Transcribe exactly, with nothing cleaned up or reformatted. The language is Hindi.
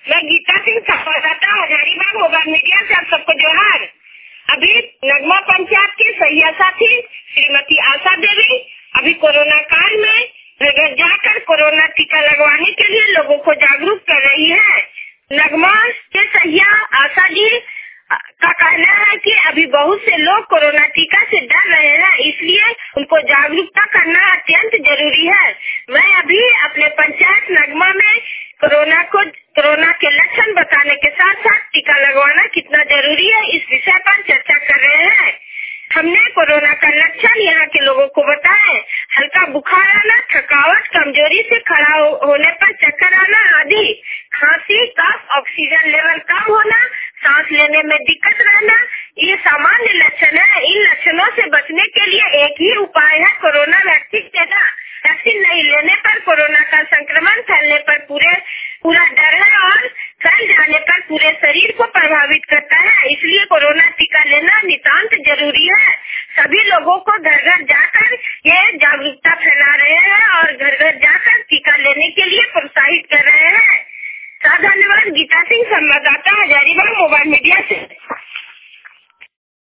मैं गीता सिंह संवाददाता हजारीबाग मोबाइल मीडिया से आप सबको जोहार। अभी नगमा पंचायत के सहिया साथी श्रीमती आशा देवी अभी कोरोना काल में घर घर जाकर कोरोना टीका लगवाने के लिए लोगों को जागरूक कर रही है। नगमा के सहिया आशा जी का कहना है कि अभी बहुत से लोग कोरोना टीका से डर रहे हैं, इसलिए उनको जागरूकता करना अत्यंत जरूरी है। मैं अभी अपने पंचायत नगमा में कोरोना को कोरोना के लक्षण बताने के साथ साथ टीका लगवाना कितना जरूरी है इस विषय पर चर्चा कर रहे हैं। हमने कोरोना का लक्षण यहाँ के लोगों को बताए। हल्का बुखार आना, थकावट, कमजोरी से खड़ा होने पर चक्कर आना आदि, खांसी, कफ, ऑक्सीजन लेवल कम होना, सांस लेने में दिक्कत रहना, ये सामान्य लक्षण है। इन लक्षणों से बचने के लिए एक ही उपाय है, कोरोना वैक्सीन लेना। वैक्सीन नहीं लेने पर कोरोना का संक्रमण फैलने पर पूरे पूरा डर है और फैल जाने पर पूरे शरीर को प्रभावित करता है, इसलिए कोरोना टीका लेना नितांत जरूरी है। सभी लोगों को घर घर जाकर ये जागरूकता फैला रहे हैं और घर घर जाकर टीका लेने के लिए प्रोत्साहित कर रहे हैं। धन्यवाद। गीता सिंह संवाददाता हजारीबाग मोबाइल मीडिया से।